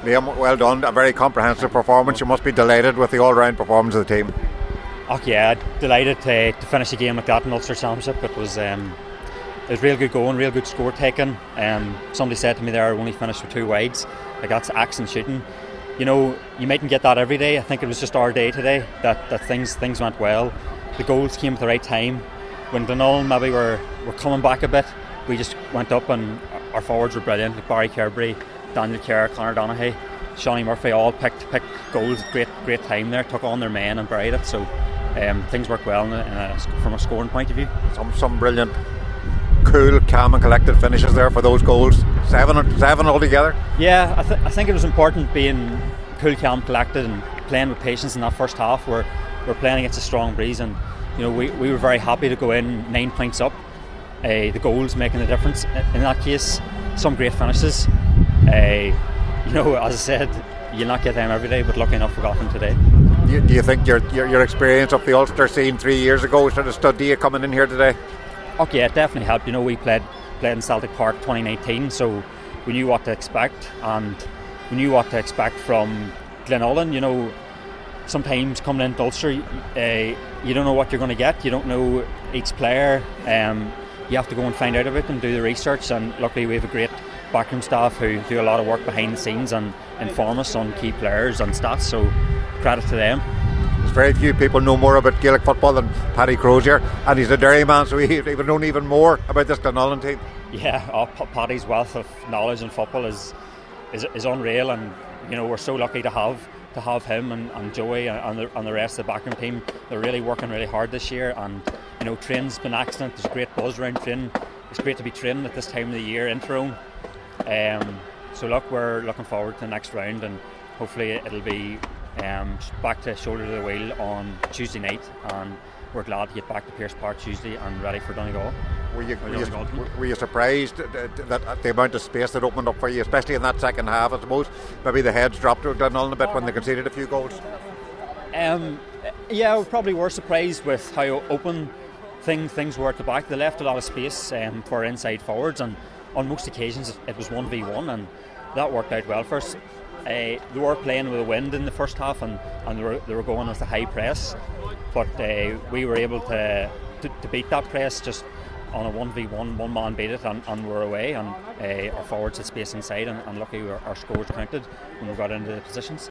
Liam, well done. A very comprehensive performance. You must be delighted with the all-round performance of the team. Oh yeah, delighted to finish the game like that in Ulster Championship. It was real good going, real good score taking. Somebody said to me there, I only finished with 2 wides. Like, that's excellent shooting. You know, you mightn't get that every day. I think it was just our day today that things went well. The goals came at the right time. When Glenollan maybe were coming back a bit, we just went up and our forwards were brilliant. Like Barry Kerberry, Daniel Kerr, Conor Donaghy, Shawnee Murphy all picked goals at great time there, took on their men and buried it. So things worked well from a scoring point of view. Some brilliant, cool, calm and collected finishes there for those goals. Seven altogether. Yeah, I think it was important being cool, calm, collected and playing with patience in that first half. We're playing against a strong breeze, and you know we were very happy to go in 9 points up. The goals making the difference in that case. Some great finishes. You know, as I said, you'll not get them every day, but lucky enough we got them today. Do you think your experience of the Ulster scene 3 years ago sort of stood to you coming in here today? Okay, it definitely helped. You know, we played in Celtic Park 2019, so we knew what to expect, and we knew what to expect from Glenollan. You know, sometimes coming into Ulster, you don't know what you're going to get. You don't know each player. You have to go and find out about them, do the research, and luckily we have a great backroom staff who do a lot of work behind the scenes and inform us on key players and stats, so credit to them. There's very few people know more about Gaelic football than Paddy Crozier, and he's a Derry man, so he would know even more about this Glenollan team. Yeah, Paddy's wealth of knowledge in football is unreal, and you know, we're so lucky to have him and Joey and the rest of the backroom team. They're really working really hard this year, and you know, training's been excellent. There's a great buzz around training. It's great to be training at this time of the year in Tyrone. So look, we're looking forward to the next round, and hopefully it'll be back to shoulder to the wheel on Tuesday night, and we're glad to get back to Pearse Park Tuesday and ready for Donegal. Were you surprised that the amount of space that opened up for you, especially in that second half? I suppose maybe the heads dropped to Glenollan a bit when they conceded a few goals. Yeah, we probably were surprised with how open things were at the back. They left a lot of space for inside forwards, and on most occasions it was 1v1, and that worked out well for us. They were playing with the wind in the first half, and they were going with a high press, but we were able to beat that press just on a 1v1, one man beat it, and we're away, and our forwards had space inside, and luckily our scores counted when we got into the positions.